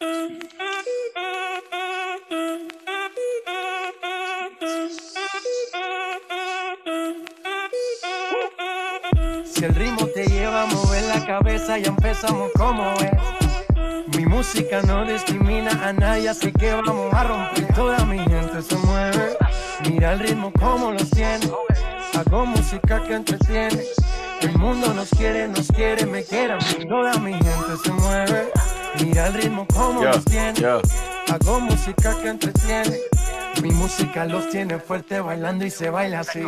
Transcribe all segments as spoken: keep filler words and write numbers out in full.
Si el ritmo te lleva a mover la cabeza, ya empezamos como es. Mi música no discrimina a nadie, así que vamos a romper. Toda mi gente se mueve, mira el ritmo como los tiene. Hago música que entretiene. El mundo nos quiere, nos quiere, me quiere. Toda mi gente se mueve, mira el ritmo como yeah, los tiene. yeah. Hago música que entretiene. Mi música los tiene fuerte bailando y se baila así.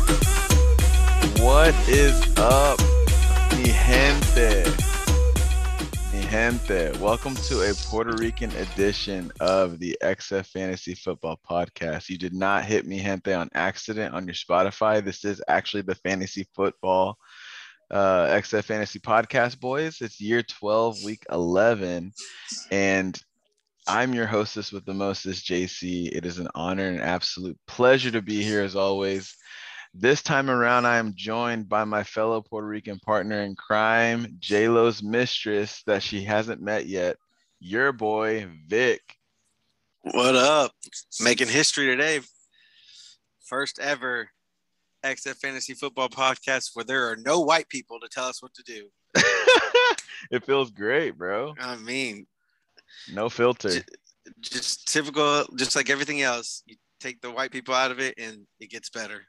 What is up, mi gente? Mi gente, welcome to a Puerto Rican edition of the X F Fantasy Football Podcast. You did not hit mi gente on accident on your Spotify. This is actually the Fantasy Football uh, X F Fantasy Podcast, boys. It's year twelve, week eleven, and I'm your hostess with the mostest, J C. It is an honor and an absolute pleasure to be here as always. This time around, I am joined by my fellow Puerto Rican partner in crime, J-Lo's mistress that she hasn't met yet, your boy, Vic. What up? Making history today. First ever X F Fantasy Football Podcast where there are no white people to tell us what to do. It feels great, bro. I mean, no filter. J- just typical, just like everything else. You take the white people out of it and it gets better.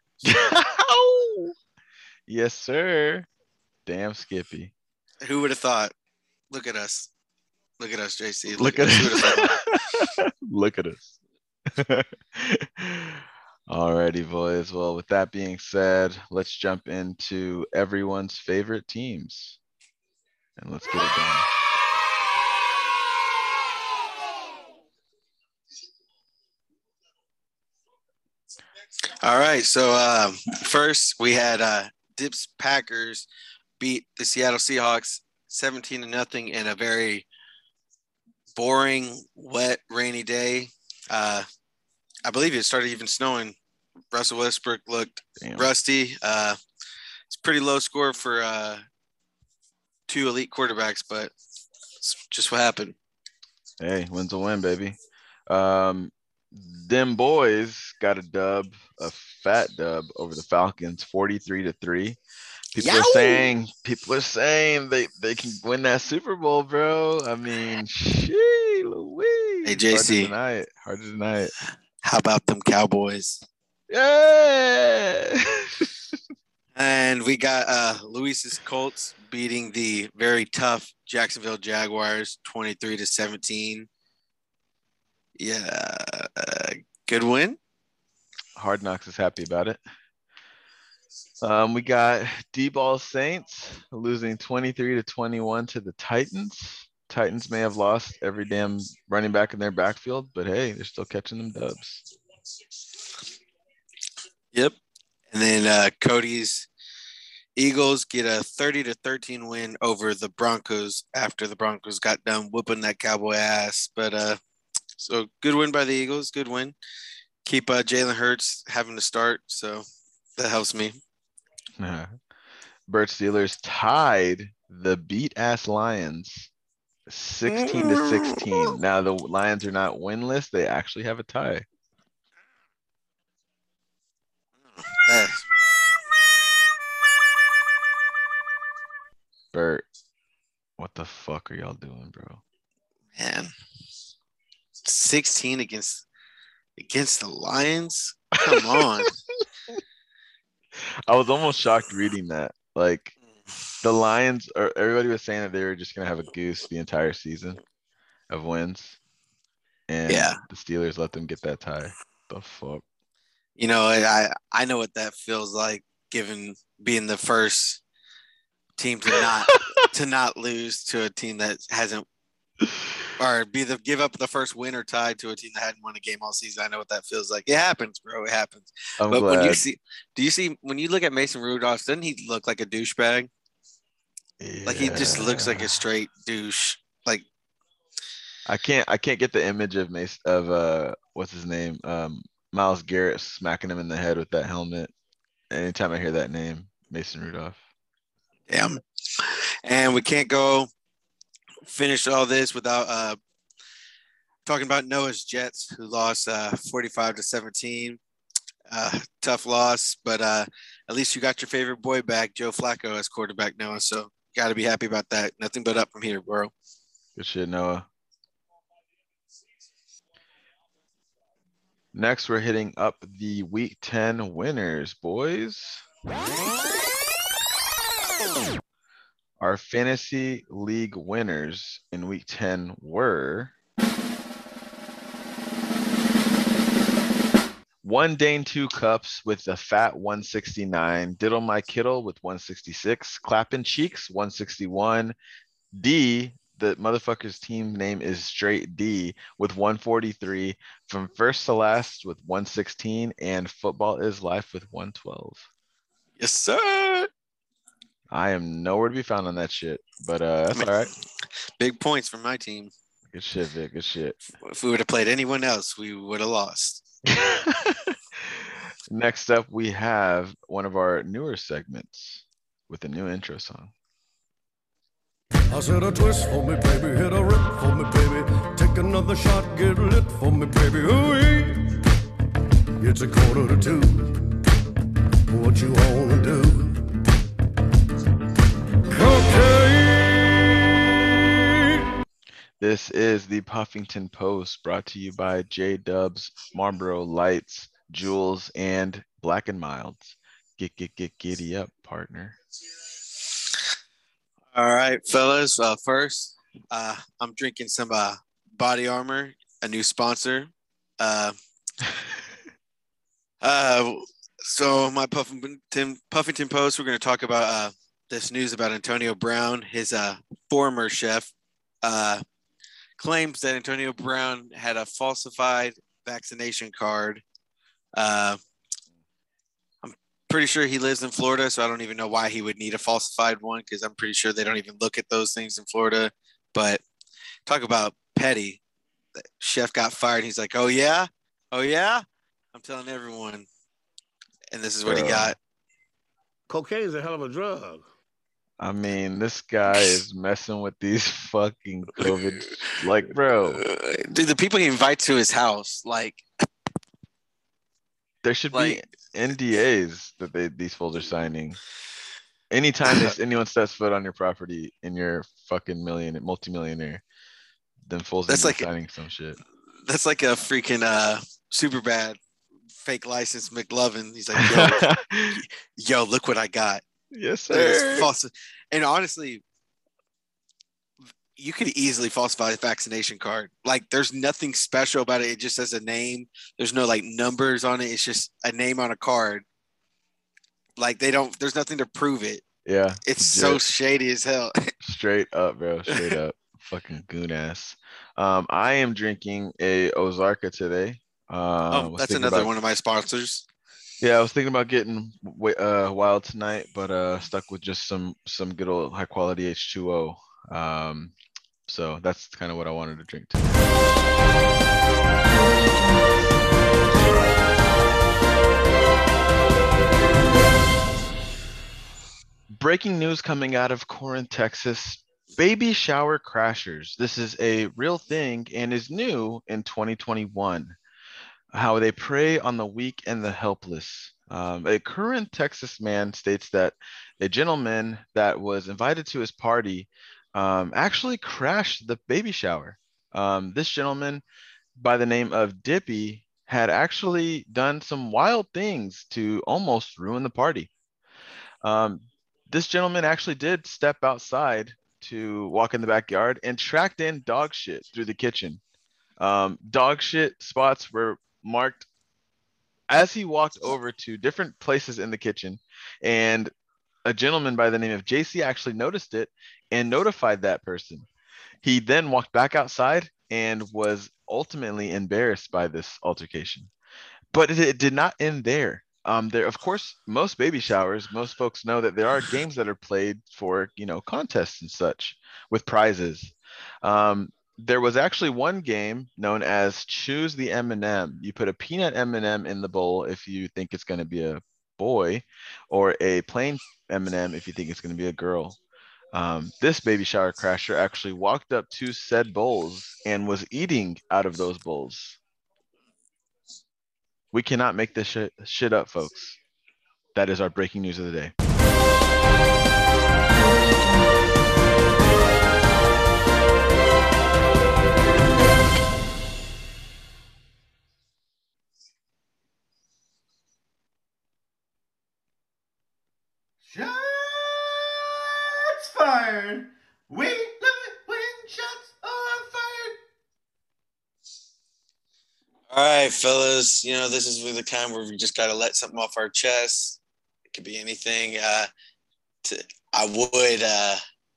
Yes, sir. Damn, Skippy. Who would have thought? Look at us. Look at us, J C. Look, Look at us. Look at us. Alrighty, boys. Well, with that being said, let's jump into everyone's favorite teams. And let's get it done. All right, so uh, first we had uh, Dips Packers beat the Seattle Seahawks seventeen to nothing in a very boring, wet, rainy day. Uh, I believe it started even snowing. Russell Westbrook looked Damn. rusty. Uh, it's pretty low score for uh, two elite quarterbacks, but it's just what happened. Hey, win's a win, baby. Um, Them boys got a dub, a fat dub over the Falcons, forty-three to three. People Yow! are saying, people are saying they, they can win that Super Bowl, bro. I mean, shee, Louise. Hey, J C. Hard to deny it. Hard to deny it. How about them Cowboys? Yeah. And we got uh, Luis's Colts beating the very tough Jacksonville Jaguars, twenty-three to seventeen. Yeah, uh, good win. Hard Knocks is happy about it. Um, we got D-Ball Saints losing twenty-three to twenty-one to the Titans. Titans may have lost every damn running back in their backfield, but hey, they're still catching them dubs. Yep. And then uh, Cody's Eagles get a thirty to thirteen win over the Broncos after the Broncos got done whooping that Cowboy ass. But uh, so good win by the Eagles. Good win. Keep uh, Jalen Hurts having to start, so that helps me. Uh, Burt Steelers tied the beat-ass Lions sixteen to sixteen. Now the Lions are not winless. They actually have a tie. That's... Burt, what the fuck are y'all doing, bro? Man. sixteen against against the Lions? Come on. I was almost shocked reading that. Like, the Lions, or everybody was saying that they were just going to have a goose the entire season of wins. And yeah. the Steelers let them get that tie. The fuck? You know, I I know what that feels like, given being the first team to not to not lose to a team that hasn't, or be the give up the first win or tie to a team that hadn't won a game all season. I know what that feels like. It happens, bro. It happens. I'm but glad. when you see, do you see when you look at Mason Rudolph? Doesn't he look like a douchebag? Yeah. Like he just looks like a straight douche. Like I can't I can't get the image of Mace of uh what's his name um Myles Garrett smacking him in the head with that helmet. Anytime I hear that name, Mason Rudolph. Damn. And we can't go finish all this without uh talking about Noah's Jets, who lost uh, forty-five to seventeen. Uh, tough loss, but uh, at least you got your favorite boy back, Joe Flacco, as quarterback, Noah. So got to be happy about that. Nothing but up from here, bro. Good shit, Noah. Next, we're hitting up the Week ten winners, boys. Our fantasy league winners in Week ten were One Dane Two Cups with a fat one sixty-nine, Diddle My Kittle with one sixty-six, Clappin' Cheeks one sixty-one, D, the motherfucker's team name is Straight D with one forty-three, From First to Last with one sixteen, and Football is Life with one twelve. Yes, sir. I am nowhere to be found on that shit, but uh, that's I mean, all right. Big points from my team. Good shit, Vic. Good shit. If we would have played anyone else, we would have lost. Next up, we have one of our newer segments with a new intro song. I said a twist for me, baby, hit a rip for me, baby. Take another shot, get lit for me, baby. Ooh-wee. It's a quarter to two. What you wanna do? Cocaine. This is the Puffington Post, brought to you by J-Dubs, Marlboro Lights, Jules, and Black and Milds. Get, get, get, giddy up, partner. All right, fellas. Uh, first, uh, I'm drinking some uh, Body Armor, a new sponsor. Uh, uh, so my Puffington, Puffington Post, we're going to talk about uh, this news about Antonio Brown. His uh, former chef uh, claims that Antonio Brown had a falsified vaccination card. Uh, Pretty sure he lives in Florida, so I don't even know why he would need a falsified one, because I'm pretty sure they don't even look at those things in Florida. But talk about petty. The chef got fired. He's like, oh, yeah? Oh, yeah? I'm telling everyone. And this is what Bro. he got. Cocaine is a hell of a drug. I mean, this guy is messing with these fucking COVID. Like, bro. Dude, the people he invites to his house, like. There should like, be N D As that they these fools are signing. Anytime this, anyone steps foot on your property and you're fucking million multimillionaire, then fools that's like signing some shit. That's like a freaking uh super bad fake license McLovin. He's like, yo, yo, look what I got. Yes, sir. False. And honestly, you could easily falsify a vaccination card. Like, there's nothing special about it. It just says a name. There's no like numbers on it. It's just a name on a card. Like, they don't, there's nothing to prove it. Yeah. It's legit. so shady as hell. Straight up, bro. Straight up. Fucking goon ass. Um, I am drinking a Ozarka today. Uh, oh, that's another about, one of my sponsors. Yeah, I was thinking about getting uh, wild tonight, but uh, stuck with just some some good old high quality H two O. Um, so that's kind of what I wanted to drink today. Breaking news coming out of Corinth, Texas. Baby shower crashers. This is a real thing and is new in twenty twenty-one. How they prey on the weak and the helpless. Um, a Corinth, Texas man states that a gentleman that was invited to his party um, actually crashed the baby shower. Um, this gentleman by the name of Dippy had actually done some wild things to almost ruin the party. Um, this gentleman actually did step outside to walk in the backyard and tracked in dog shit through the kitchen. Um, dog shit spots were marked as he walked over to different places in the kitchen, and a gentleman by the name of J C actually noticed it and notified that person. He then walked back outside and was ultimately embarrassed by this altercation. But it, it did not end there. Um, there, of course, most baby showers, most folks know that there are games that are played for, you know, contests and such with prizes. Um, there was actually one game known as Choose the M and M. You put a peanut M and M in the bowl if you think it's going to be a boy, or a plain M and M if you think it's going to be a girl. Um, this baby shower crasher actually walked up to said bowls and was eating out of those bowls. We cannot make this shit, shit up, folks. That is our breaking news of the day. Shots fired. We love it when shots are fired. All right, fellas. You know, this is the time where we just got to let something off our chest. It could be anything. Uh, to, I would. Uh,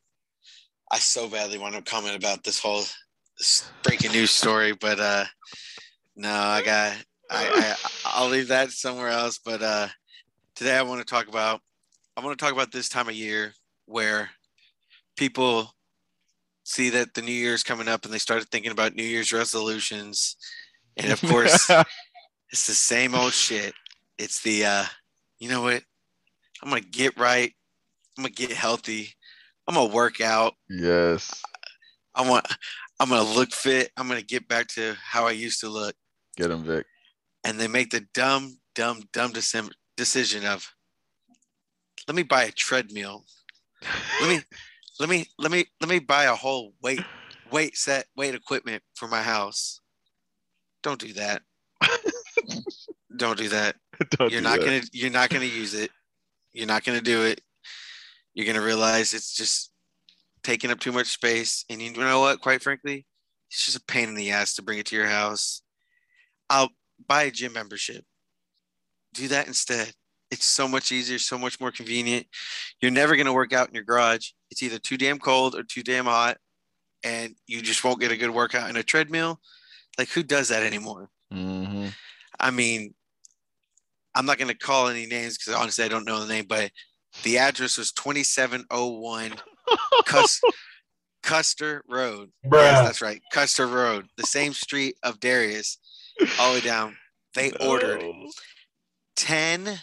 I so badly want to comment about this whole this breaking news story, but uh, no, I got. I, I I'll leave that somewhere else. But uh, today I want to talk about. I want to talk about this time of year where people see that the New Year's coming up and they started thinking about New Year's resolutions. And of course, it's the same old shit. It's the, uh, you know what? I'm going to get right. I'm going to get healthy. I'm going to work out. Yes. I want, I'm going to look fit. I'm going to get back to how I used to look. Get him, Vic. And they make the dumb, dumb, dumb deci- decision of, let me buy a treadmill. Let me, let me, let me, let me buy a whole weight, weight set, weight equipment for my house. Don't do that. Don't do that. Don't you're do not that. gonna, you're not gonna use it. You're not gonna do it. You're gonna realize it's just taking up too much space. And you know what? Quite frankly, it's just a pain in the ass to bring it to your house. I'll buy a gym membership. Do that instead. It's so much easier, so much more convenient. You're never going to work out in your garage. It's either too damn cold or too damn hot, and you just won't get a good workout in a treadmill. Like, who does that anymore? Mm-hmm. I mean, I'm not going to call any names because honestly, I don't know the name, but the address was twenty-seven oh one Cus- Custer Road. Bruh. Yes, that's right. Custer Road, the same street of Darius, all the way down. They No. ordered ten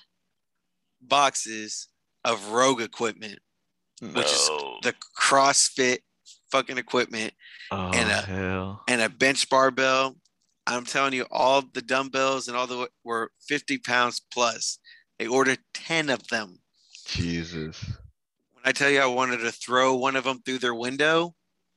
boxes of Rogue equipment, No. which is the CrossFit fucking equipment, oh, and a hell. and a bench barbell. I'm telling you, all the dumbbells and all the were fifty pounds plus. They ordered ten of them. Jesus. When I tell you I wanted to throw one of them through their window,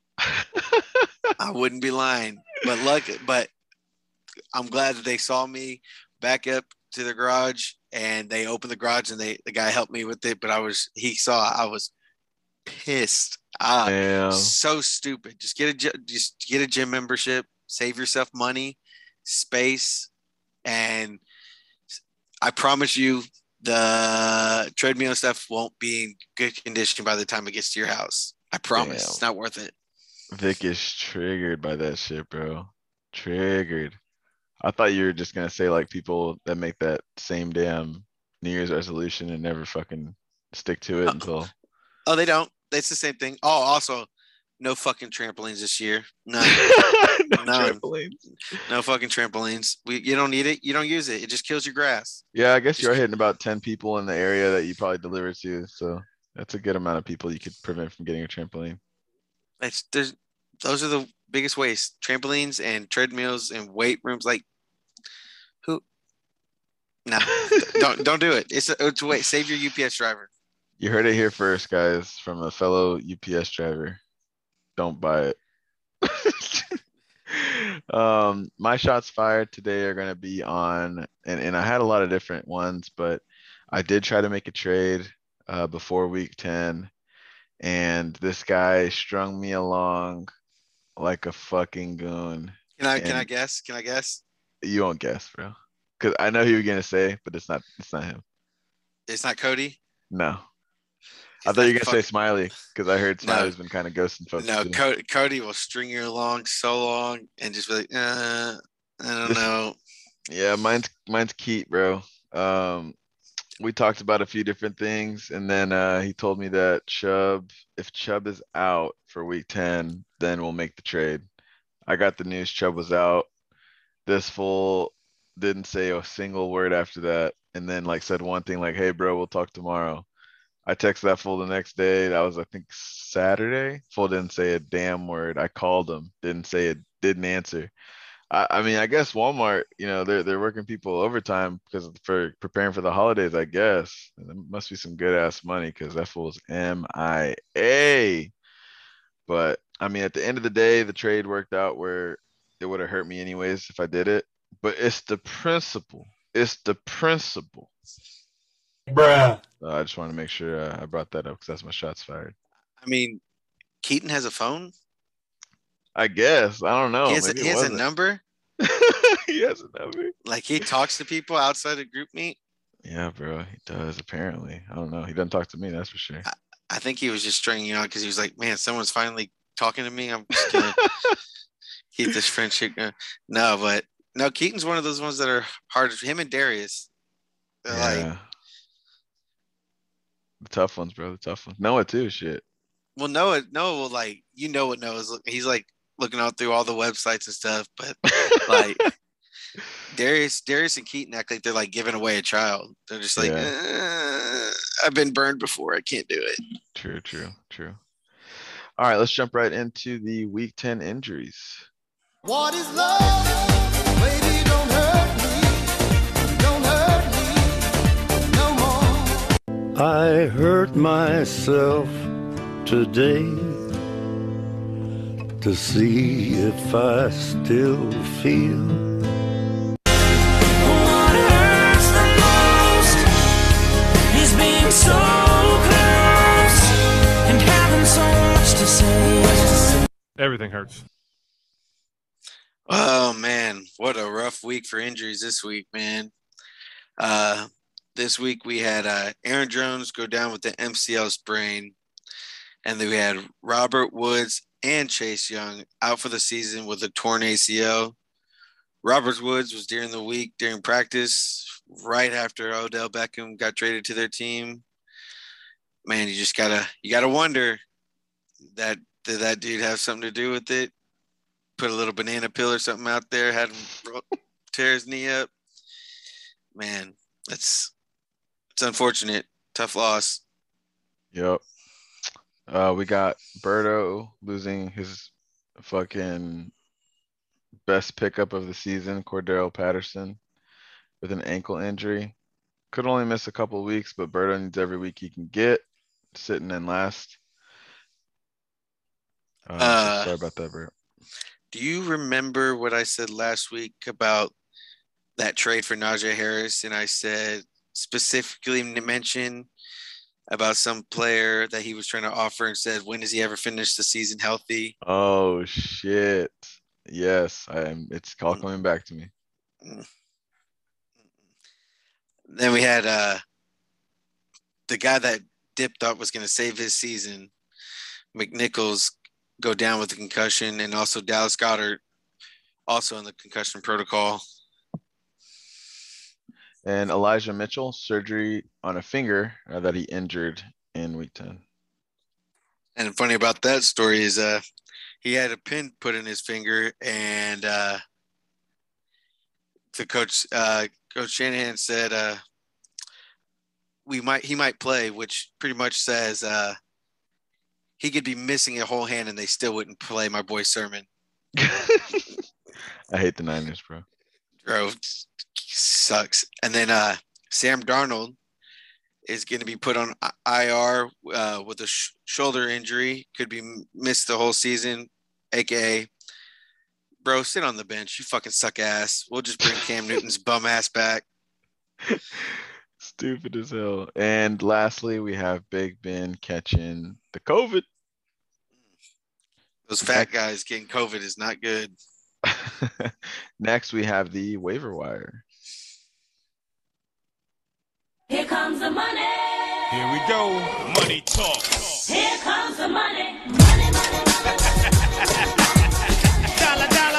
I wouldn't be lying. But look, but I'm glad that they saw me back up to the garage and they opened the garage and they the guy helped me with it. But I was he saw I was pissed. Ah, Damn. so stupid. Just get a just get a gym membership. Save yourself money, space, and I promise you the treadmill and stuff won't be in good condition by the time it gets to your house. I promise. Damn. It's not worth it. Vic is triggered by that shit, bro. Triggered. I thought you were just gonna say like people that make that same damn New Year's resolution and never fucking stick to it Uh, until. Oh, they don't. It's the same thing. Oh, also, no fucking trampolines this year. None. no None. trampolines. No fucking trampolines. We you don't need it. You don't use it. It just kills your grass. Yeah, I guess Just you're keep- hitting about ten people in the area that you probably deliver to, so that's a good amount of people you could prevent from getting a trampoline. It's there's those are the biggest waste. Trampolines and treadmills and weight rooms. Like who? No, don't don't do it. It's a, it's a waste. Save your U P S driver. You heard it here first, guys, from a fellow U P S driver. Don't buy it. um, my shots fired today are gonna be on, and, and I had a lot of different ones, but I did try to make a trade uh, before week ten, and this guy strung me along like a fucking goon. Can I can And I guess? Can I guess? you won't guess, bro, because I know who you're gonna say, but it's not. It's not him. It's not Cody. No. I thought you were That gonna say fuck- Smiley because I heard No. Smiley's been kind of ghosting folks. No, too. Cody, Cody will string you along so long and just be like, uh, I don't This- know. Yeah, mine's mine's Keat, bro. Um, we talked about a few different things, and then uh, he told me that Chubb, if Chubb is out for week ten, then we'll make the trade. I got the news Chubb was out. This fool didn't say a single word after that, and then like said one thing like, "Hey, bro, we'll talk tomorrow." I texted that fool the next day. That was, I think, Saturday. Fool didn't say a damn word. I called him, didn't say it, didn't answer. I, I mean, I guess Walmart, you know, they're they're working people overtime because for preparing for the holidays, I guess. And there must be some good ass money because that fool's M I A. But I mean, at the end of the day, the trade worked out where it would have hurt me anyways if I did it. But it's the principle. It's the principle. Bruh. Uh, I just want to make sure uh, I brought that up because that's my shots fired. I mean, Keaton has a phone. I guess. I don't know. He has, a, Maybe he it has a wasn't. number. He has a number. Like he talks to people outside of group meet. Yeah, bro. He does, apparently. I don't know. He doesn't talk to me, that's for sure. I, I think he was just stringing you on because he was like, man, someone's finally talking to me. I'm just going to keep this friendship going. No, but no, Keaton's one of those ones that are hard. Him and Darius. They're Yeah. like, The tough ones, bro. The tough ones. Noah, too. Shit. well, Noah, Noah will like, you know what Noah's look. He's like looking out through all the websites and stuff, but like Darius, Darius and Keaton act like they're like giving away a child. They're just like, Yeah. eh, I've been burned before. I can't do it. True, true, true. All right, let's jump right into the week ten injuries. What is love? Baby, don't hurt me. Don't hurt me no more. I hurt myself today to see if I still feel. What hurts the most is being so close and having so much to say. Everything hurts. Oh man, what a rough week for injuries this week, man. Uh, this week we had uh, Aaron Jones go down with the M C L sprain, and then we had Robert Woods and Chase Young out for the season with a torn A C L. Robert Woods was during the week during practice, right after Odell Beckham got traded to their team. Man, you just gotta you gotta wonder that did that dude have something to do with it? Put a little banana peel or something out there, had him tear his knee up. Man, that's it's unfortunate. Tough loss. Yep. Uh, we got Berto losing his fucking best pickup of the season, Cordero Patterson, with an ankle injury. Could only miss a couple of weeks, but Berto needs every week he can get, sitting in last. Uh, Uh, sorry about that, Bert. Do you remember what I said last week about that trade for Najee Harris? And I said specifically mention about some player that he was trying to offer and said, when does he ever finish the season healthy? Oh shit! Yes, I'm. It's all coming back to me. Then we had uh, the guy that Dip thought was going to save his season, McNichols, go down with a concussion, and also Dallas Goedert also in the concussion protocol. And Elijah Mitchell, surgery on a finger uh, that he injured in week ten. And funny about that story is uh, he had a pin put in his finger, and uh, the coach, uh, Coach Shanahan said uh, we might he might play, which pretty much says uh, he could be missing a whole hand and they still wouldn't play my boy Sermon. I hate the Niners, bro. Bro, sucks. And then uh, Sam Darnold is going to be put on I R uh, with a sh- shoulder injury. Could be missed the whole season, a k a. Bro, sit on the bench. You fucking suck ass. We'll just bring Cam Newton's bum ass back. Stupid as hell. And lastly, we have Big Ben catching the COVID. Those fat guys getting COVID is not good. Next, we have the waiver wire. Here comes the money. Here we go. Money talk. Here comes the money. Money, money, money. Dollar, dollar.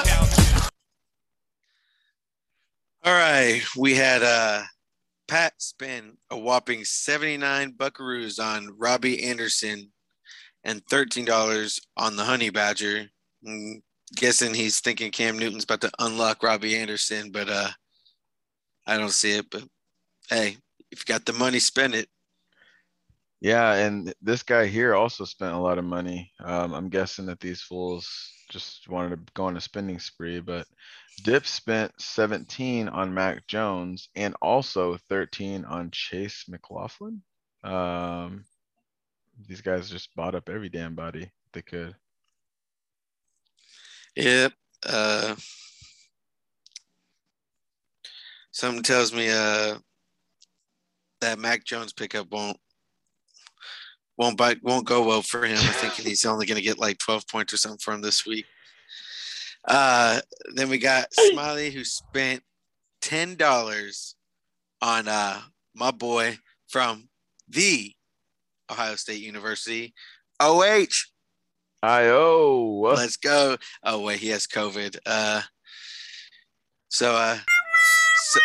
All right. We had uh, Pat spend a whopping seventy-nine buckaroos on Robbie Anderson and thirteen dollars on the Honey Badger. I'm guessing he's thinking Cam Newton's about to unlock Robbie Anderson, but uh, I don't see it. But hey, if you got the money, spend it. Yeah, and this guy here also spent a lot of money. Um, I'm guessing that these fools just wanted to go on a spending spree, but Dip spent seventeen on Mac Jones and also thirteen on Chase McLaughlin. Um, these guys just bought up every damn body they could. Yep. Uh, something tells me uh that Mac Jones pickup won't won't bite, won't go well for him. I think he's only going to get like twelve points or something from this week. Uh, then we got Smiley, who spent ten dollars on uh my boy from the Ohio State University, O H. I O. Let's go. Oh wait, he has COVID. Uh, so uh, so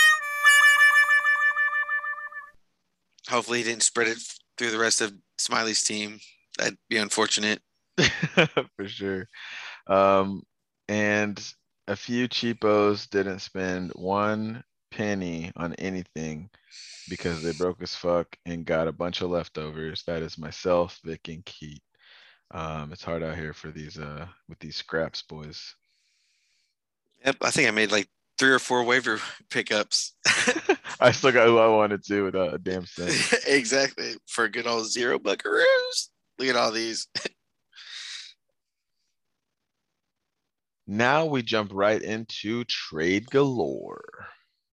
hopefully he didn't spread it through the rest of Smiley's team. That'd be unfortunate. For sure. Um, and a few cheapos didn't spend one penny on anything because they broke as fuck and got a bunch of leftovers. That is myself, Vic, and Keith. Um, it's hard out here for these uh with these scraps, boys. Yep, I think I made like three or four waiver pickups. I still got who I wanted to without a damn cent. Exactly, for good old zero buckaroos. Look at all these. Now we jump right into trade galore.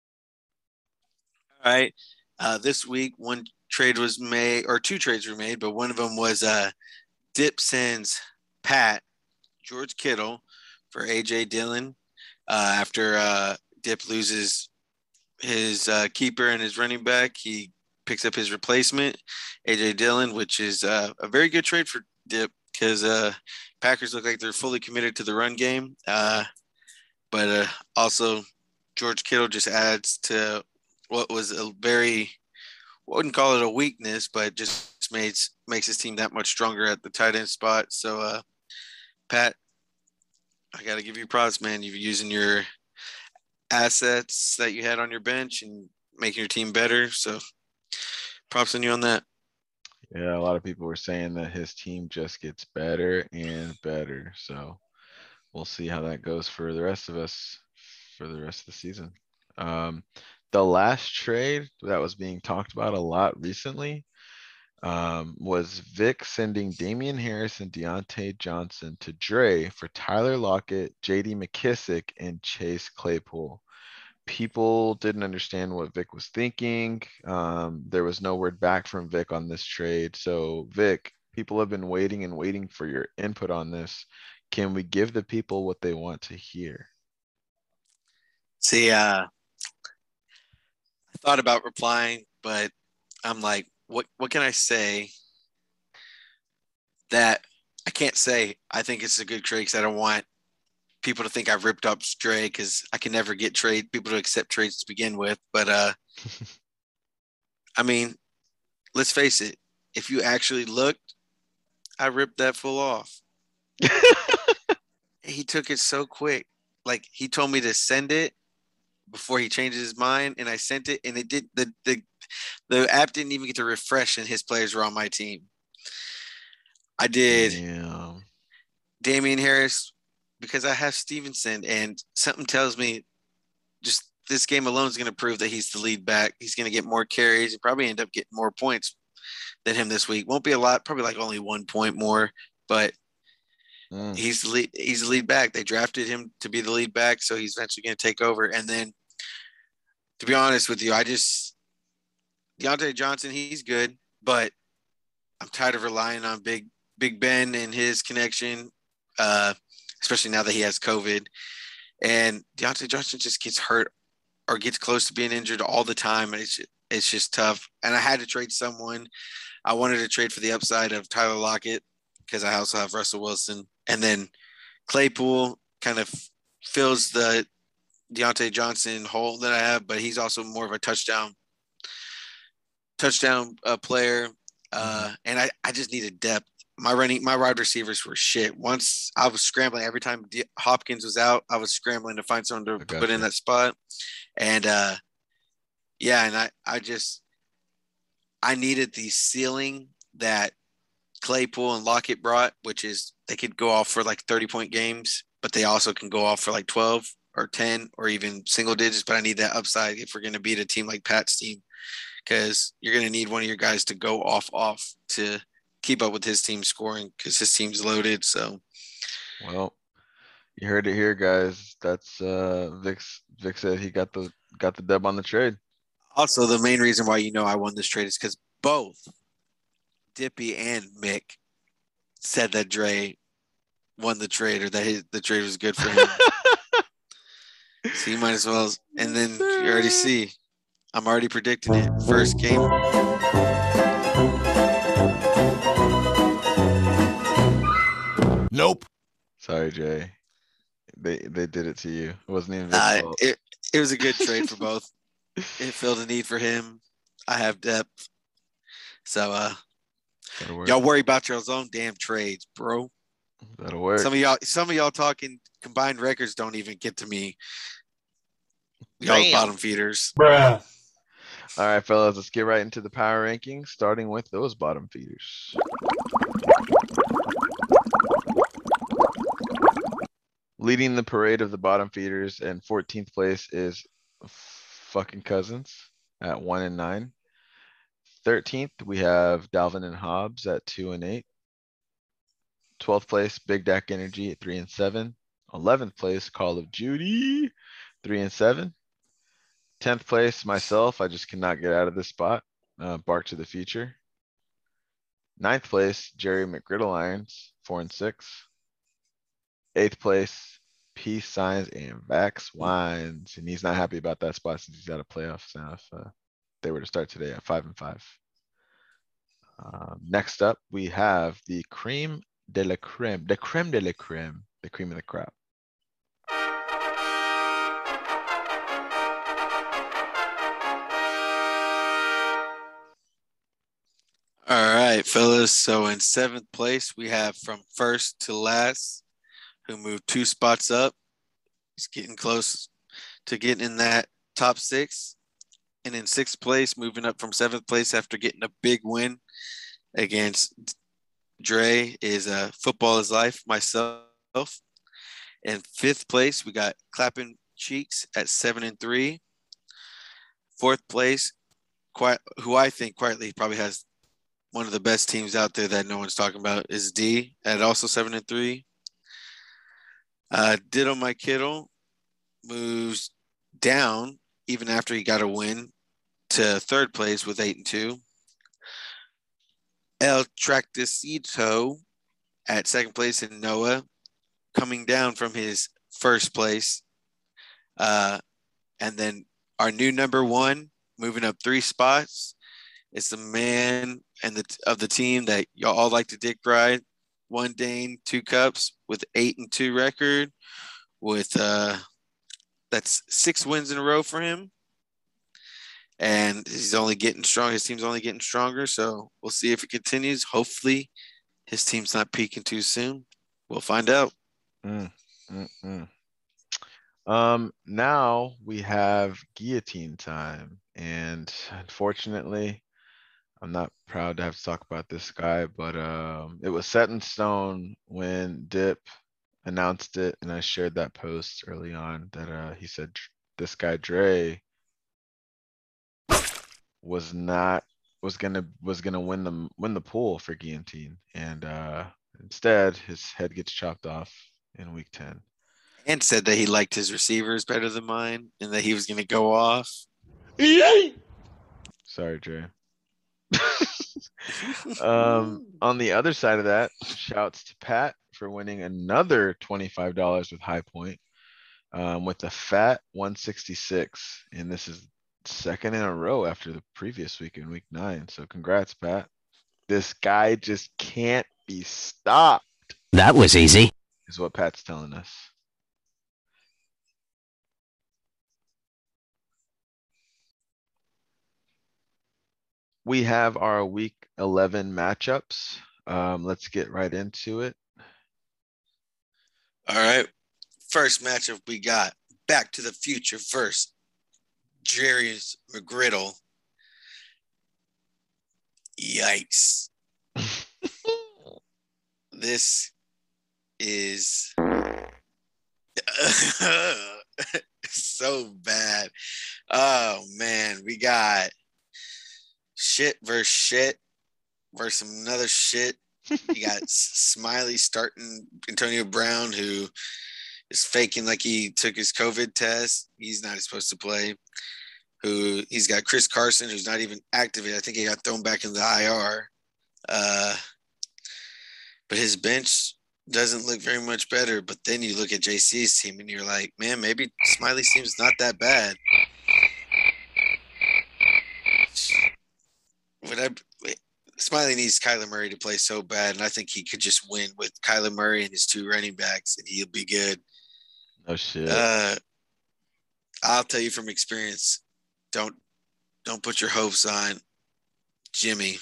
All right. Uh, this week, one trade was made, or two trades were made, but one of them was uh, Dip sends Pat George Kittle for A J Dillon uh, after uh, Dip loses his uh, keeper and his running back. He picks up his replacement, A J Dillon, which is uh, a very good trade for Dip because uh, Packers look like they're fully committed to the run game. Uh, but uh, also, George Kittle just adds to what was a very, I wouldn't call it a weakness, but just makes makes his team that much stronger at the tight end spot. So, uh, Pat, I got to give you props, man. You're using your assets that you had on your bench and making your team better. So, props on you on that. Yeah, a lot of people were saying that his team just gets better and better. So we'll see how that goes for the rest of us for the rest of the season. Um, the last trade that was being talked about a lot recently um, was Vic sending Damian Harris and Deontay Johnson to Dre for Tyler Lockett, J D McKissick, and Chase Claypool. People didn't understand what Vic was thinking. Um, there was no word back from Vic on this trade. So, Vic, people have been waiting and waiting for your input on this. Can we give the people what they want to hear? See, uh, I thought about replying, but I'm like, what what can I say that I can't say I think it's a good trade because I don't want people to think I ripped up Dre because I can never get trade people to accept trades to begin with. But uh, I mean, let's face it. If you actually looked, I ripped that fool off. He took it so quick. Like he told me to send it before he changed his mind, and I sent it, and it did the the the app didn't even get to refresh, and his players were on my team. I did Damn. Damian Harris because I have Stevenson, and something tells me just this game alone is going to prove that he's the lead back. He's going to get more carries and probably end up getting more points than him this week. Won't be a lot, probably like only one point more, but Mm. he's the lead, he's the lead back. They drafted him to be the lead back, so he's eventually going to take over. And then, to be honest with you, I just Deontay Johnson, he's good, but I'm tired of relying on Big Big Ben and his connection, uh, especially now that he has COVID. And Deontay Johnson just gets hurt or gets close to being injured all the time, and it's it's just tough. And I had to trade someone. I wanted to trade for the upside of Tyler Lockett because I also have Russell Wilson, and then Claypool kind of fills the Deontay Johnson hole that I have, but he's also more of a touchdown touchdown uh, player. Uh, and I, I just needed depth. My running, my wide receivers were shit. Once I was scrambling every time D- Hopkins was out, I was scrambling to find someone to put in that spot. And uh, yeah, and I, I just, I needed the ceiling that Claypool and Lockett brought, which is they could go off for like thirty-point games, but they also can go off for like twelve or ten or even single digits. But I need that upside if we're going to beat a team like Pat's team, because you're going to need one of your guys to go off off to keep up with his team scoring because his team's loaded. So, Well, you heard it here, guys. That's uh Vic's Vic said he got the got the dub on the trade. also the main reason why you know I won this trade is because both Dippy and Mick said that Dre won the trade or that his, the trade was good for him. So you might as well. And then you already see, I'm already predicting it. First game. Nope. Sorry, Jay. They they did it to you. It wasn't even Vic's Uh, fault. it, it was a good trade for both. It filled a need for him. I have depth. So uh, That'll work. y'all worry about your own damn trades, bro. That'll work. Some of y'all, some of y'all talking combined records don't even get to me. Y'all Damn. bottom feeders. Bruh. All right, fellas, let's get right into the power rankings, starting with those bottom feeders. Leading the parade of the bottom feeders in fourteenth place is fucking Cousins at one and nine. thirteenth, we have Dalvin and Hobbs at two and eight. twelfth place, Big Dak Energy at three and seven. eleventh place, Call of Duty, three and seven. tenth place, myself, I just cannot get out of this spot. Uh, Bark to the Future. ninth place, Jerry McGriddle Irons, four and six. eighth place, Peace Signs and Vax Wines. And he's not happy about that spot since he's out of playoffs now. If uh, they were to start today at five and five. Uh, next up, we have the cream de la creme, the creme de la creme, the cream of the crop. All right, fellas. So in seventh place, we have from first to last, who moved two spots up. He's getting close to getting in that top six. And in sixth place, moving up from seventh place after getting a big win against Dre, is uh, Football is Life, myself. In fifth place, we got Clapping Cheeks at seven and three. Fourth place, quite, who I think quietly probably has one of the best teams out there that no one's talking about, is D at also seven and three. Uh, Ditto My Kittle moves down even after he got a win to third place with eight and two. El Tractacito at second place in Noah, coming down from his first place. Uh, and then our new number one, moving up three spots, is the man and the of the team that y'all all like to dick ride. One Dane, two cups with eight and two record. With uh, that's six wins in a row for him, and he's only getting strong. His team's only getting stronger. So we'll see if it continues. Hopefully, his team's not peaking too soon. We'll find out. Mm, mm, mm. Um, now we have guillotine time, and unfortunately, I'm not proud to have to talk about this guy, but um, it was set in stone when Dip announced it, and I shared that post early on that uh, he said this guy Dre was not was gonna was gonna win the win the pool for guillotine, and uh, instead his head gets chopped off in week ten. And said that he liked his receivers better than mine, and that he was going to go off. Sorry, Dre. um, on the other side of that, shouts to Pat for winning another twenty-five dollars with High Point, um, with a fat one sixty-six, and this is second in a row after the previous week in week nine. So congrats, Pat. This guy just can't be stopped. That was easy. Is what Pat's telling us. We have our week eleven matchups. Um, let's get right into it. All right. First matchup we got Back to the Future versus Jerry's McGriddle. Yikes. This is so bad. Oh, man. We got shit versus shit versus another shit. You got Smiley starting Antonio Brown, who is faking like he took his COVID test. He's not supposed to play. Who he's got Chris Carson, who's not even activated. I think he got thrown back in the I R. Uh, but his bench doesn't look very much better. But then you look at J C's team and you're like, man, maybe Smiley seems not that bad. When I, Smiley needs Kyler Murray to play so bad, and I think he could just win with Kyler Murray and his two running backs, and he'll be good. No shit. Uh, I'll tell you from experience, don't don't put your hopes on Jimmy.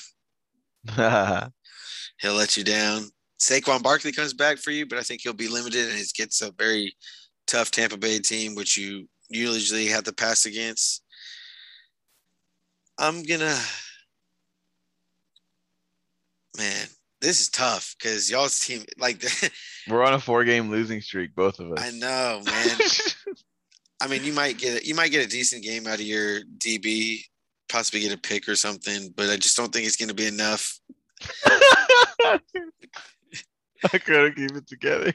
He'll let you down. Saquon Barkley comes back for you, but I think he'll be limited, and it gets a very tough Tampa Bay team, which you usually have to pass against. I'm gonna, man, this is tough because y'all's team, like, we're on a four-game losing streak, both of us. I know, man. I mean, you might get you might get a decent game out of your D B, possibly get a pick or something, but I just don't think it's going to be enough. I couldn't keep it together.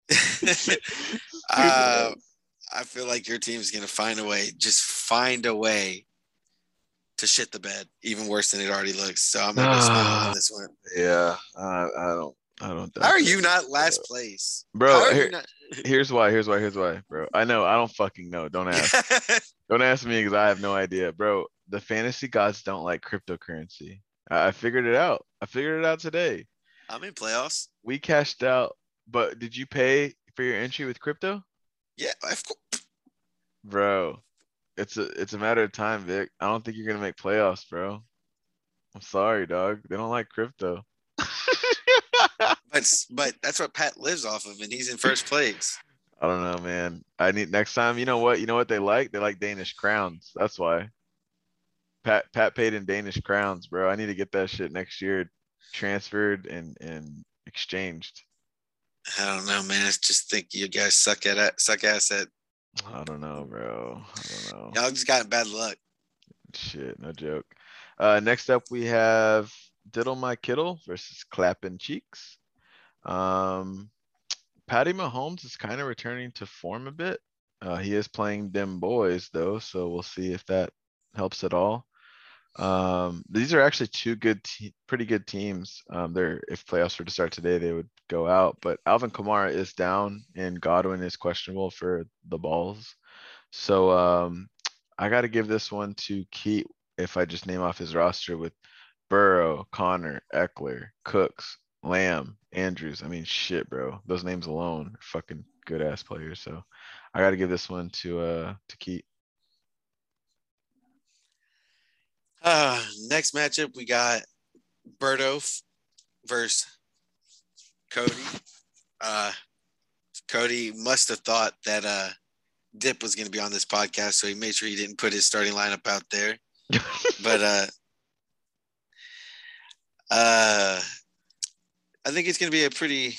uh, I feel like your team's going to find a way, just find a way to shit the bed, even worse than it already looks. So I'm going to go Smiley on this one. Yeah, I, I don't. I don't. How are you not last place, bro? Here, not- here's why. Here's why. Here's why, bro. I know. I don't fucking know. Don't ask. Don't ask me because I have no idea, bro. The fantasy gods don't like cryptocurrency. I, I figured it out. I figured it out today. I'm in playoffs. We cashed out, but did you pay for your entry with crypto? Yeah, of course. Bro, it's a it's a matter of time, Vic. I don't think you're gonna make playoffs, bro. I'm sorry, dog. They don't like crypto. But but that's what Pat lives off of, and he's in first place. I don't know, man. I need next time. You know what? You know what they like? They like Danish crowns. That's why. Pat Pat paid in Danish crowns, bro. I need to get that shit next year, transferred and and exchanged. I don't know, man. I just think you guys suck at it, suck ass at. I don't know, bro. I don't know. Y'all just got bad luck. Shit, no joke. Uh, next up, we have Diddle My Kittle versus Clapping Cheeks. Um, Patty Mahomes is kind of returning to form a bit. Uh, he is playing them boys though, so we'll see if that helps at all. Um, these are actually two good, te- pretty good teams. Um, they're if playoffs were to start today, they would go out. But Alvin Kamara is down, and Godwin is questionable for the balls. So um, I got to give this one to Keith. If I just name off his roster with Burrow, Connor, Eckler, Cooks, Lamb, Andrews. I mean, shit, bro. Those names alone are fucking good ass players. So I got to give this one to uh to Keith. Uh, next matchup, we got Berto versus Cody. Uh, Cody must have thought that uh, Dip was going to be on this podcast, so he made sure he didn't put his starting lineup out there. But uh, uh, I think it's going to be a pretty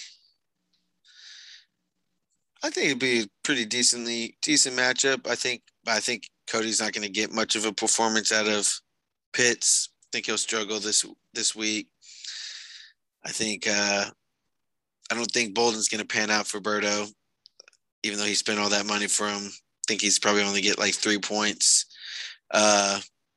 – I think it'd be a pretty decently decent matchup. I think I think Cody's not going to get much of a performance out of Pitts. I think he'll struggle this this week. I think uh, I don't think Bolden's going to pan out for Berto, even though he spent all that money for him. I think he's probably only get like three points. Uh,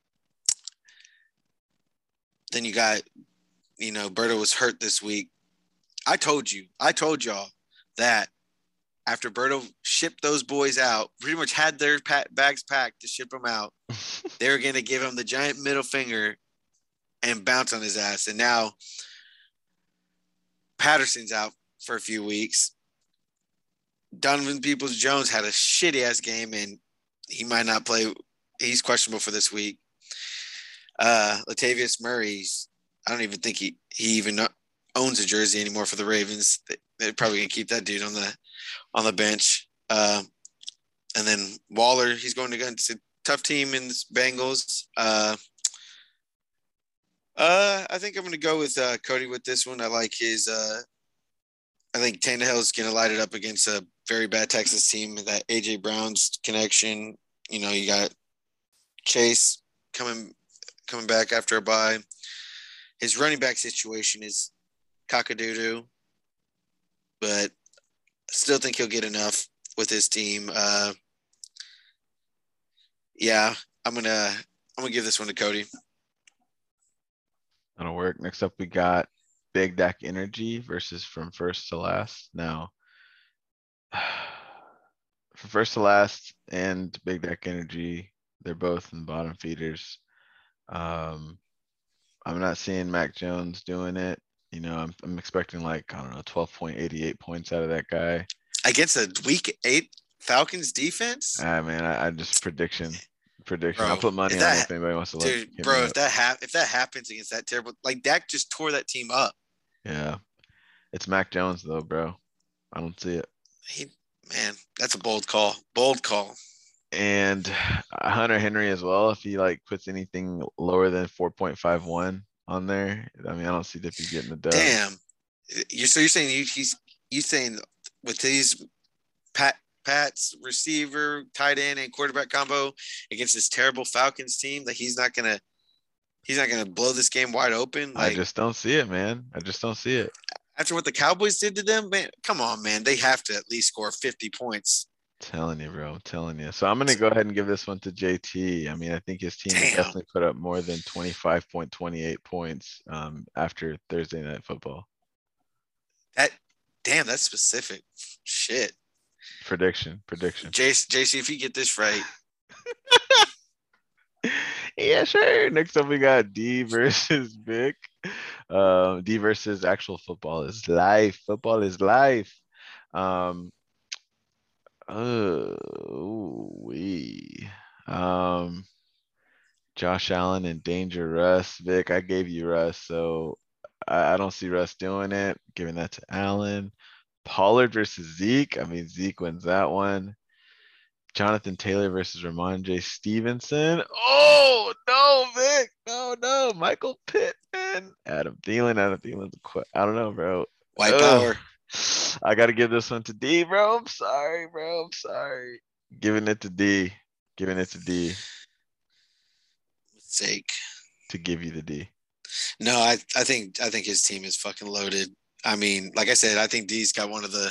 then you got, you know, Berto was hurt this week. I told you, I told y'all that after Berto shipped those boys out, pretty much had their pa- bags packed to ship them out, they were going to give him the giant middle finger and bounce on his ass. And now Patterson's out for a few weeks. Donovan Peoples-Jones had a shitty-ass game, and he might not play. He's questionable for this week. Uh, Latavius Murray's, I don't even think he, he even owns a jersey anymore for the Ravens. They, they're probably going to keep that dude on the on the bench. Uh, and then Waller, he's going against a tough team in the Bengals. Uh, Uh, I think I'm going to go with uh, Cody with this one. I like his. Uh, I think Tannehill's going to light it up against a very bad Texas team. That A J Brown's connection. You know, you got Chase coming coming back after a bye. His running back situation is cock-a-doodle, but I still think he'll get enough with his team. Uh, yeah, I'm gonna I'm gonna give this one to Cody. That'll work. Next up, we got Big Dak Energy versus From First to Last. Now, from first to last and Big Dak Energy, they're both in the bottom feeders. Um, I'm not seeing Mac Jones doing it. You know, I'm I'm expecting like, I don't know, twelve point eight eight points out of that guy. Against a week eight Falcons defense? Ah, man, I, I just prediction. Prediction. Bro, I'll put money if on that- it if anybody wants to look. Dude, hit me bro, up. if that hap- if that happens against that terrible, like Dak just tore that team up. Yeah. It's Mac Jones though, bro. I don't see it. He, man, that's a bold call. Bold call. And Hunter Henry as well, if he like puts anything lower than four point five one on there, I mean, I don't see Dippy getting the dub. Damn. You're so you're saying you he's you saying with these Pat Pat's receiver, tight end, and quarterback combo against this terrible Falcons team that he's not gonna he's not gonna blow this game wide open. Like, I just don't see it, man. I just don't see it. after what the Cowboys did to them, man, come on, man. They have to at least score fifty points. Telling you, bro. I'm telling you. So I'm gonna go ahead and give this one to J T. I mean, I think his team has Damn. definitely put up more than twenty-five point two eight points um, after Thursday Night Football. That damn, that's specific. Shit. Prediction, prediction. J C, if you get this right, Yeah, sure. Next up, we got D versus Vic. Um, D versus actual football is life. Football is life. Um, oh, we. Um, Josh Allen and Danger Russ. Vic, I gave you Russ, so I, I don't see Russ doing it. Giving that to Allen. Pollard versus Zeke. I mean, Zeke wins that one. Jonathan Taylor versus Ramondre Stevenson. Oh, no, Vic. No, no. Michael Pittman. Adam Thielen. Adam Thielen's a qu- I don't know, bro. white Ugh. power. I got to give this one to D, bro. I'm sorry, bro. I'm sorry. Giving it to D. Giving it to D Sake. to give you the D. No, I, I think I think his team is fucking loaded. I mean, like I said, I think D's got one of the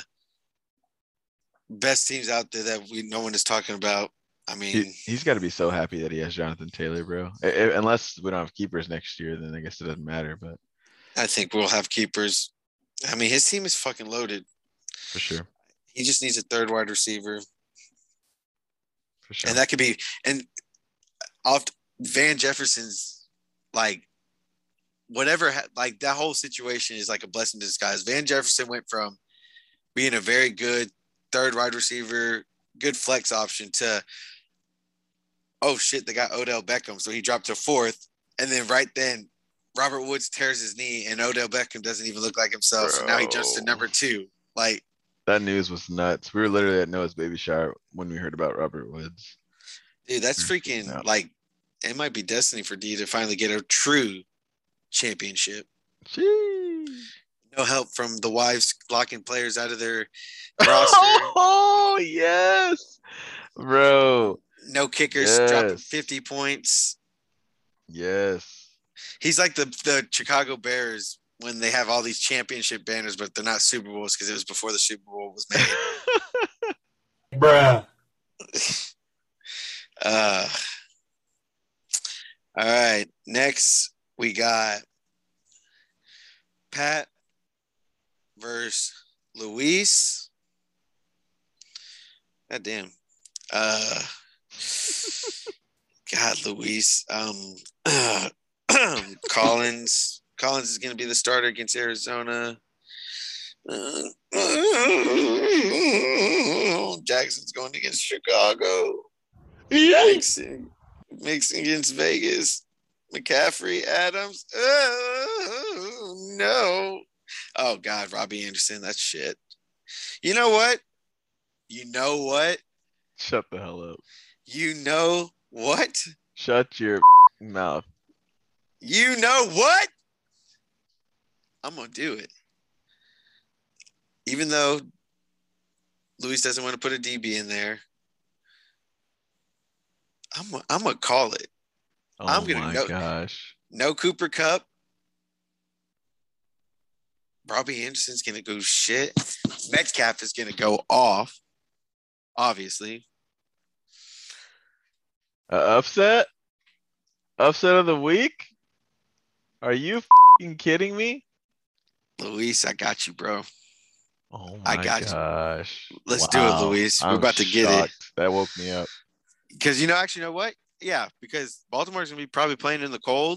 best teams out there that we no one is talking about. I mean, He, he's got to be so happy that he has Jonathan Taylor, bro. I- I- unless we don't have keepers next year, then I guess it doesn't matter, but I think we'll have keepers. I mean, his team is fucking loaded. for sure. He just needs a third wide receiver, For sure. and that could be and off Van Jefferson's like whatever. ha- Like that whole situation is like a blessing in disguise. Van Jefferson went from being a very good third wide receiver, good flex option to oh shit, they got Odell Beckham, so he dropped to fourth, and then right then Robert Woods tears his knee, and Odell Beckham doesn't even look like himself. So now he jumps to Bro. number two. Like, That news was nuts. We were literally at Noah's baby shower when we heard about Robert Woods. dude, that's Mm, freaking yeah. like it might be destiny for D to finally get a true championship. Jeez. No help from the wives blocking players out of their roster. Oh, yes. Bro. No kickers dropping Yes. fifty points. Yes. He's like the the Chicago Bears when they have all these championship banners, but they're not Super Bowls because it was before the Super Bowl was made. Bruh. Uh, all right. Next, we got Pat versus Luis. God damn. Uh, God, Luis. Um, Collins. Collins is going to be the starter against Arizona. Uh, Jackson's going against Chicago. Mixing, mixing against Vegas. McCaffrey, Adams. Oh, no. Oh, God, Robbie Anderson. That's shit. You know what? You know what? Shut the hell up. You know what? Shut your mouth. You know what? I'm going to do it. Even though Luis doesn't want to put a D B in there, I'm I'm going to call it. Oh I'm gonna my know- gosh. No Cooper Cup. Robbie Anderson's going to go shit. Metcalf is going to go off, obviously. Uh, upset? Upset of the week? Are you fing kidding me? Luis, I got you, bro. Oh I my got you. gosh. Let's do it, Wow. Luis. We're I'm about to get it. shocked. That woke me up. Because, you know, actually, you know what? Yeah, because Baltimore's going to be probably playing in the cold.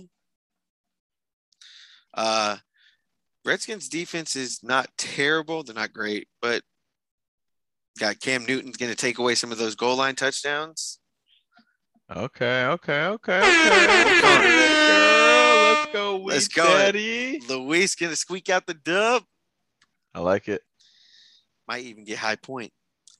Uh, Redskins defense is not terrible. They're not great, but got Cam Newton's going to take away some of those goal line touchdowns. Okay, okay, okay, okay. Girl, let's go, Let's Weed go. Daddy. Luis going to squeak out the dub. I like it. Might even get high point.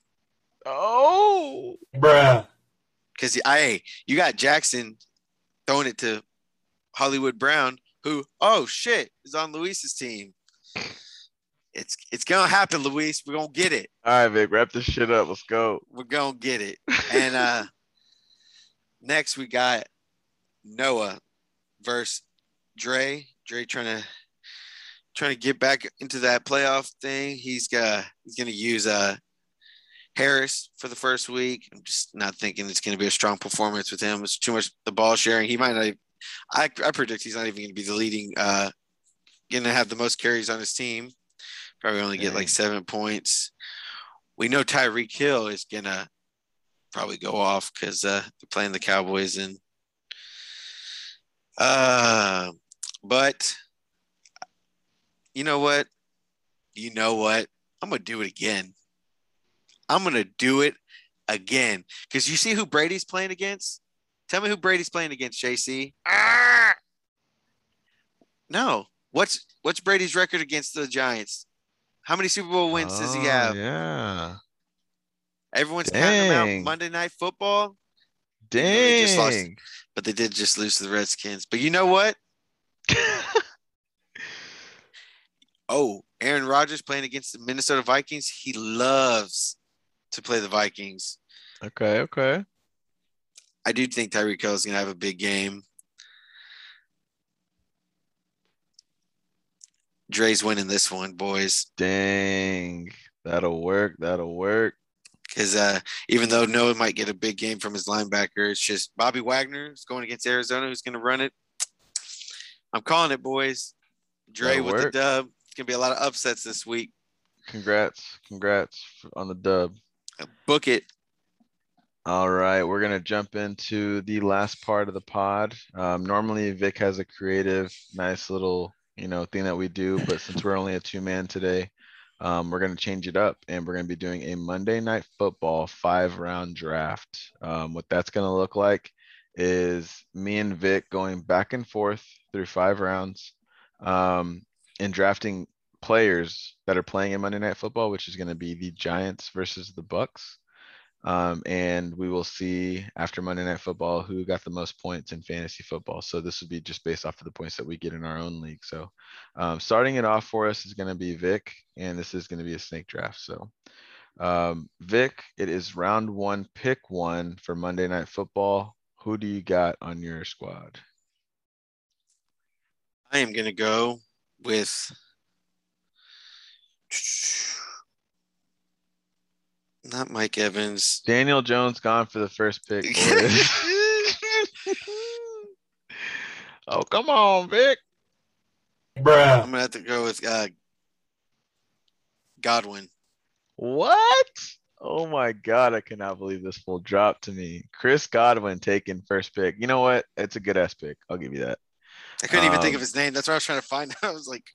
Oh, Bruh. Because I, you got Jackson throwing it to Hollywood Brown, who, oh shit, is on Luis's team. It's it's gonna happen, Luis. We're gonna get it. all right, Vic, wrap this shit up. Let's go. We're gonna get it. And uh next we got Noah versus Dre. Dre trying to trying to get back into that playoff thing. He's got he's gonna use uh Harris for the first week. I'm just not thinking it's going to be a strong performance with him. It's too much the ball sharing. He might not. Even, I I predict he's not even going to be the leading. Uh, going to have the most carries on his team. Probably only get Dang. like seven points. We know Tyreek Hill is going to probably go off because uh, they're playing the Cowboys and. Uh, but you know what? You know what? I'm gonna do it again. I'm going to do it again. Because you see who Brady's playing against? Tell me who Brady's playing against, J C. Ah! No. What's what's Brady's record against the Giants? How many Super Bowl wins does he Oh, have? Yeah. Everyone's counting him out Dang. Monday Night Football. Even though they just lost- Dang. But they did just lose to the Redskins. But you know what? Oh, Aaron Rodgers playing against the Minnesota Vikings. He loves to play the Vikings. Okay, okay. I do think Tyreek Hill is going to have a big game. Dre's winning this one, boys. Dang. That'll work. That'll work. Because uh, even though Noah might get a big game from his linebacker, it's just Bobby Wagner is going against Arizona who's going to run it. I'm calling it, boys. Dre That'll with work. the dub. It's going to be a lot of upsets this week. Congrats. Congrats on the dub. Book it. All right, we're gonna jump into the last part of the pod. Um, normally Vic has a creative, nice little, you know, thing that we do, but since we're only a two-man today, um, we're gonna change it up and we're gonna be doing a Monday Night Football five-round draft. Um, what that's gonna look like is me and Vic going back and forth through five rounds, um, and drafting players that are playing in Monday Night Football, which is gonna be the Giants versus the Bucks. Um, and we will see after Monday Night Football who got the most points in fantasy football. So this would be just based off of the points that we get in our own league. So um, starting it off for us is going to be Vic, and this is going to be a snake draft. So um, Vic, it is round one, pick one for Monday Night Football. Who do you got on your squad? I am going to go with not Mike Evans. Daniel Jones gone for the first pick, boys. Oh, come on, Vic. I'm Bruh. going to have to go with uh, Godwin. What? Oh my God, I cannot believe this full drop to me. Chris Godwin taking first pick. You know what? It's a good ass pick. I'll give you that. I couldn't even think Um, of his name. That's what I was trying to find out. I was like,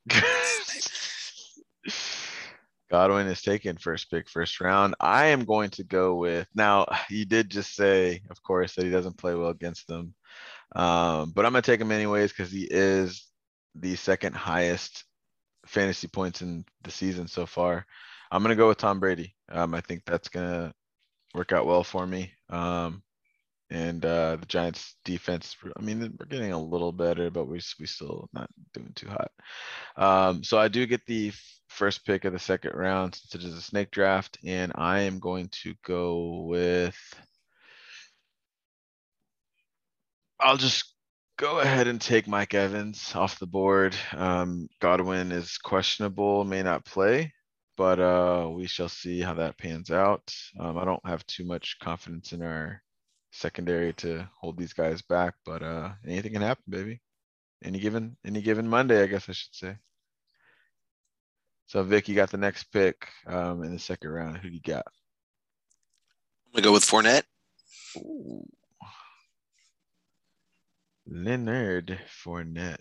Godwin is taking first pick, first round. I am going to go with, now you did just say, of course, that he doesn't play well against them. Um, but I'm going to take him anyways because he is the second highest fantasy points in the season so far. I'm going to go with Tom Brady. Um, I think that's going to work out well for me. Um, and uh, the Giants defense. I mean, we're getting a little better, but we we still not doing too hot. Um, so I do get the f- first pick of the second round since it is a snake draft, and I am going to go with. I'll just go ahead and take Mike Evans off the board. Um, Godwin is questionable, may not play, but uh, we shall see how that pans out. Um, I don't have too much confidence in our secondary to hold these guys back, but uh, anything can happen, baby. Any given any given Monday, I guess I should say. So Vic, you got the next pick um, in the second round. Who do you got? I'm gonna go with Fournette. Ooh. Leonard Fournette.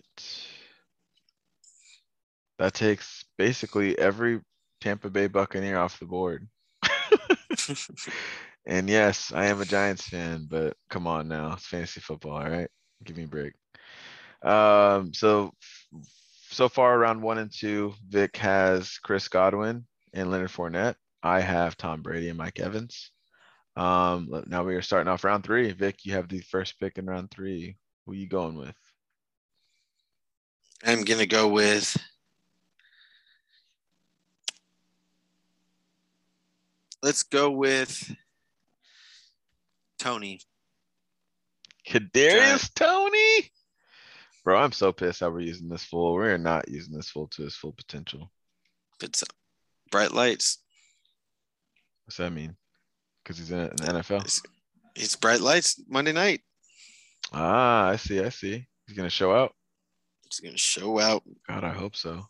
That takes basically every Tampa Bay Buccaneer off the board. And yes, I am a Giants fan, but come on now, it's fantasy football, all right? Give me a break. Um, so so far, round one and two, Vic has Chris Godwin and Leonard Fournette. I have Tom Brady and Mike Evans. Um, let- now we are starting off round three. Vic, you have the first pick in round three. Who are you going with? I'm gonna go with let's go with Tony. Kadarius Tony? Bro, I'm so pissed that we're using this fool. We're not using this fool to his full potential. It's bright lights. What's that mean? Because he's in, in the N F L. It's, it's bright lights Monday night. Ah, I see. I see. He's gonna show out. It's gonna show out. God, I hope so.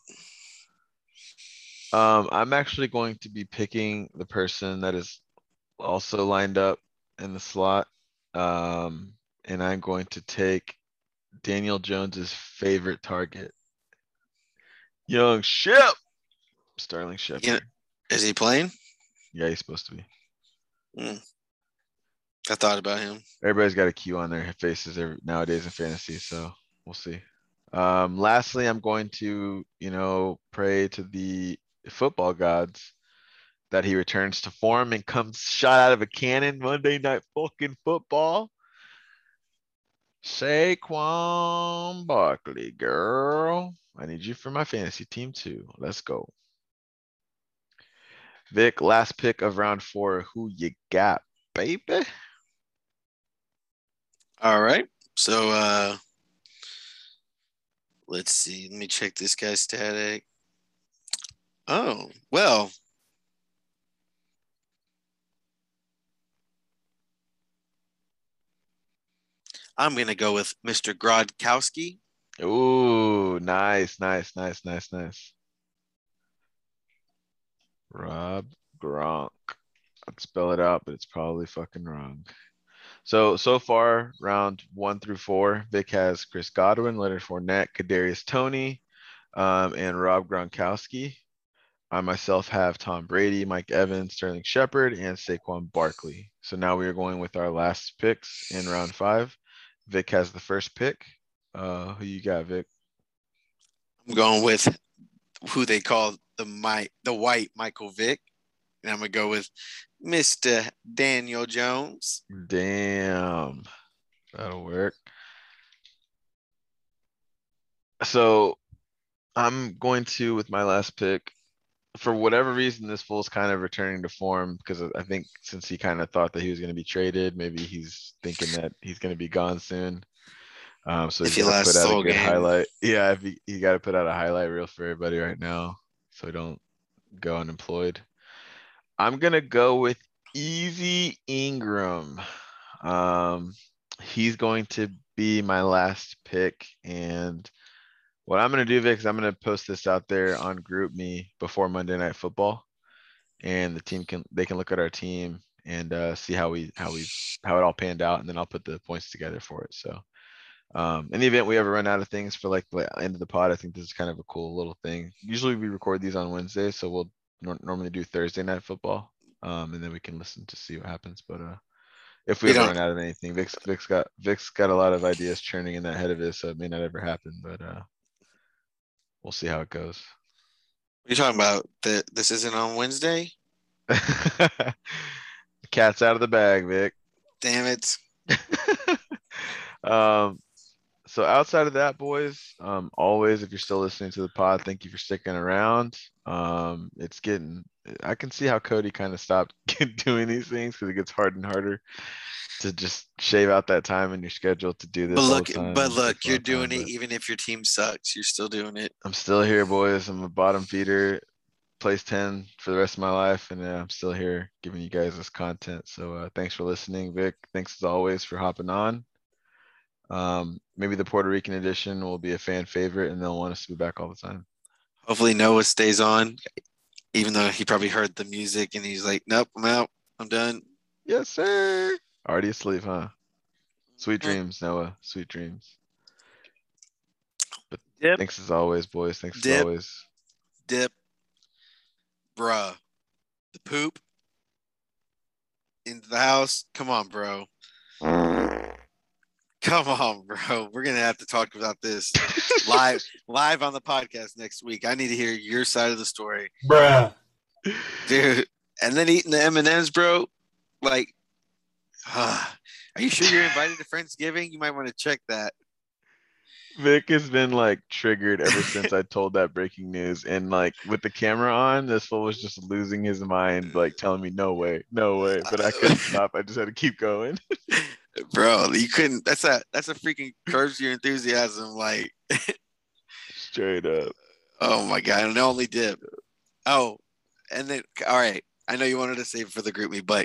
Um, I'm actually going to be picking the person that is also lined up in the slot. Um, and I'm going to take Daniel Jones's favorite target. Young Shep. Sterling Shepard. Yeah. Is he playing? Yeah, he's supposed to be. Mm. I thought about him. Everybody's got a Q on their faces every, nowadays in fantasy, so we'll see. Um, lastly, I'm going to, you know, pray to the football gods that he returns to form and comes shot out of a cannon Monday night fucking football. Saquon Barkley, girl. I need you for my fantasy team too. Let's go. Vic, last pick of round four. Who you got, baby? All right. So uh let's see. Let me check this guy's static. Oh, well. I'm gonna go with Mister Grodkowski. Ooh, nice, nice, nice, nice, nice. Rob Gronk. I'd spell it out, but it's probably fucking wrong. So, so far, round one through four, Vic has Chris Godwin, Leonard Fournette, Kadarius Toney, um, and Rob Gronkowski. I myself have Tom Brady, Mike Evans, Sterling Shepard, and Saquon Barkley. So now we are going with our last picks in round five. Vic has the first pick. Uh, who you got, Vic? I'm going with who they call the my the white Michael Vick. And I'm gonna go with Mister Daniel Jones. Damn, that'll work. So I'm going to, with my last pick, for whatever reason, this fool's kind of returning to form because I think since he kind of thought that he was going to be traded, maybe he's thinking that he's going to be gone soon. Um, so If he's he got to lasts put the out a whole good game. highlight. Yeah, if he, he got to put out a highlight reel for everybody right now, so we don't go unemployed. I'm gonna go with Easy Ingram. Um, he's going to be my last pick, and what I'm gonna do, Vic, is I'm gonna post this out there on Group Me before Monday Night Football, and the team can they can look at our team and uh, see how we how we how it all panned out, and then I'll put the points together for it. So, um, in the event we ever run out of things for like the end of the pod, I think this is kind of a cool little thing. Usually we record these on Wednesday, so we'll nor- normally do Thursday Night Football, um, and then we can listen to see what happens. But uh, if we, We ever don't- run out of anything, Vic's Vic's got Vic's got a lot of ideas churning in that head of his, so it may not ever happen. But uh, we'll see how it goes. What are you talking about? The, this isn't on Wednesday? The cat's out of the bag, Vic. Damn it. um, so outside of that, boys, um, always if you're still listening to the pod, thank you for sticking around. Um, it's getting I can see how Cody kind of stopped doing these things because it gets harder and harder to just shave out that time in your schedule to do But this all look, the time. but It look, takes a you're lot of time, doing it but even if your team sucks. You're still doing it. I'm still here, boys. I'm a bottom feeder, place ten for the rest of my life, and uh, I'm still here giving you guys this content. So uh, thanks for listening, Vic. Thanks as always for hopping on. Um, maybe the Puerto Rican edition will be a fan favorite, and they'll want us to be back all the time. Hopefully Noah stays on, even though he probably heard the music and he's like, nope, I'm out. I'm done. Yes, sir. Already asleep, huh? Sweet Mm. dreams, Noah. Sweet dreams. But Dip. thanks as always, boys. Thanks as Dip. always. Dip. Bruh. The poop. Into the house. Come on, bro. Come on, bro. We're gonna have to talk about this live live on the podcast next week. I need to hear your side of the story. Bruh. Dude. And then eating the M and M's, bro. Like, uh, are you sure you're invited to Friendsgiving? You might want to check that. Vic has been like triggered ever since I told that breaking news. And like with the camera on, this fool was just losing his mind, like telling me, no way, no way. But I couldn't stop. I just had to keep going. Bro, you couldn't. That's a that's a freaking curbs your enthusiasm. Like, Straight up. oh my god, and only dip. Oh, and then all right. I know you wanted to save it for the group me, but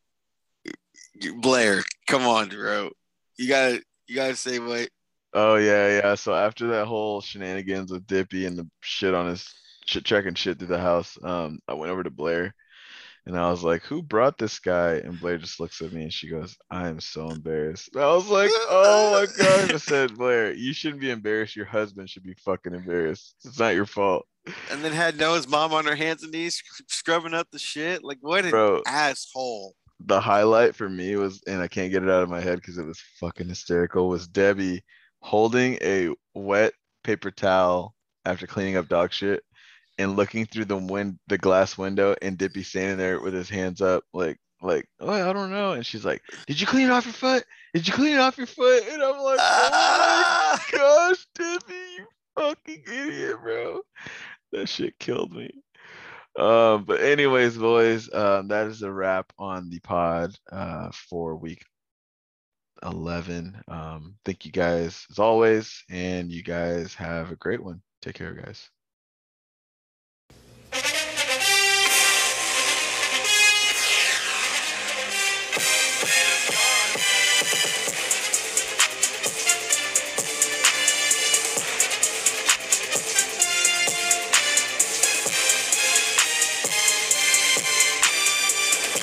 Blair, come on, bro. You gotta you gotta say what. Oh yeah, yeah. So after that whole shenanigans with Dippy and the shit on his shit checking shit through the house, um, I went over to Blair and I was like, "Who brought this guy?" And Blair just looks at me and she goes, "I am so embarrassed." And I was like, "Oh my god!" I said, "Blair, you shouldn't be embarrassed. Your husband should be fucking embarrassed. It's not your fault." And then had Noah's mom on her hands and knees scrubbing up the shit. Like, what an Bro, asshole. the highlight for me was, and I can't get it out of my head because it was fucking hysterical, was Debbie holding a wet paper towel after cleaning up dog shit and looking through the wind, the glass window, and Dippy standing there with his hands up, like, like, oh, I don't know. And she's like, "Did you clean it off your foot? Did you clean it off your foot?" And I'm like, "Oh my gosh, Dippy, you fucking idiot, bro." That shit killed me. Um, but anyways, boys, um, that is a wrap on the pod uh, for week eleven. Um, thank you guys as always, and you guys have a great one. Take care, guys.